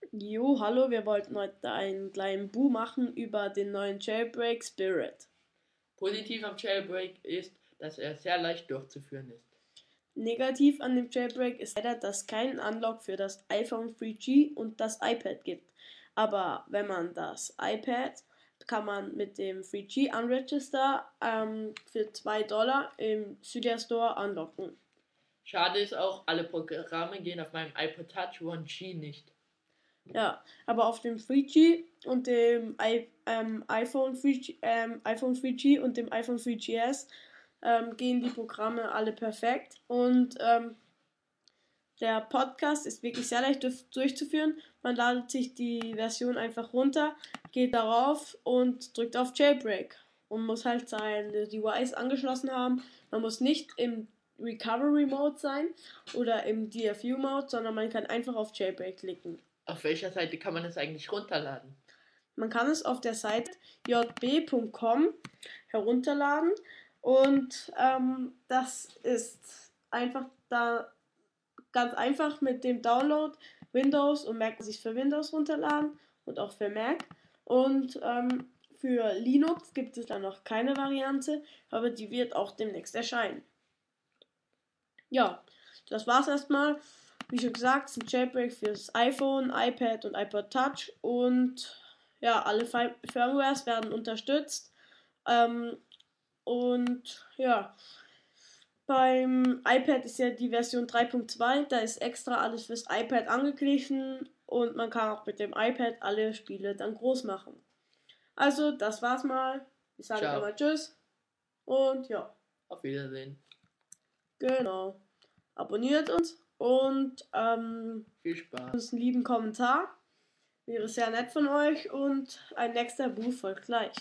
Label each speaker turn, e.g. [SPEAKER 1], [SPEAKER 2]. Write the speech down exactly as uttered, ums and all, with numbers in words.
[SPEAKER 1] Jo, hallo, wir wollten heute einen kleinen Bu machen über den neuen Jailbreak Spirit.
[SPEAKER 2] Positiv am Jailbreak ist, dass er sehr leicht durchzuführen ist.
[SPEAKER 1] Negativ an dem Jailbreak ist leider, dass es keinen Unlock für das iPhone drei G und das iPad gibt. Aber wenn man das iPad, kann man mit dem drei G Unregister ähm, für zwei Dollar im Cydia Store unlocken.
[SPEAKER 2] Schade ist auch, alle Programme gehen auf meinem iPod Touch One G nicht.
[SPEAKER 1] Ja, aber auf dem drei G und dem I, ähm, iPhone drei G, ähm, iPhone drei G und dem iPhone drei G S ähm, gehen die Programme alle perfekt. Und ähm, der Podcast ist wirklich sehr leicht durchzuführen. Man ladet sich die Version einfach runter, geht darauf und drückt auf Jailbreak. Und muss halt seine Device angeschlossen haben. Man muss nicht im Recovery Mode sein oder im D F U Mode, sondern man kann einfach auf Jailbreak klicken.
[SPEAKER 2] Auf welcher Seite kann man es eigentlich runterladen?
[SPEAKER 1] Man kann es auf der Seite j b punkt com herunterladen und ähm, das ist einfach da ganz einfach mit dem Download Windows und Mac sich für Windows runterladen und auch für Mac. Und ähm, für Linux gibt es dann noch keine Variante, aber die wird auch demnächst erscheinen. Ja, das war's erstmal. Wie schon gesagt, es ist ein Jailbreak fürs iPhone, iPad und iPod Touch und ja, alle Firmwares werden unterstützt. Ähm, und ja, beim iPad ist ja die Version drei Punkt zwei, da ist extra alles fürs iPad angeglichen und man kann auch mit dem iPad alle Spiele dann groß machen. Also, das war's mal. Ich sage
[SPEAKER 2] Ciao.
[SPEAKER 1] immer Tschüss und ja.
[SPEAKER 2] Auf Wiedersehen.
[SPEAKER 1] Genau. Abonniert uns und ähm,
[SPEAKER 2] Viel Spaß.
[SPEAKER 1] uns einen lieben Kommentar. Wäre sehr nett von euch und ein nächster Bu folgt gleich.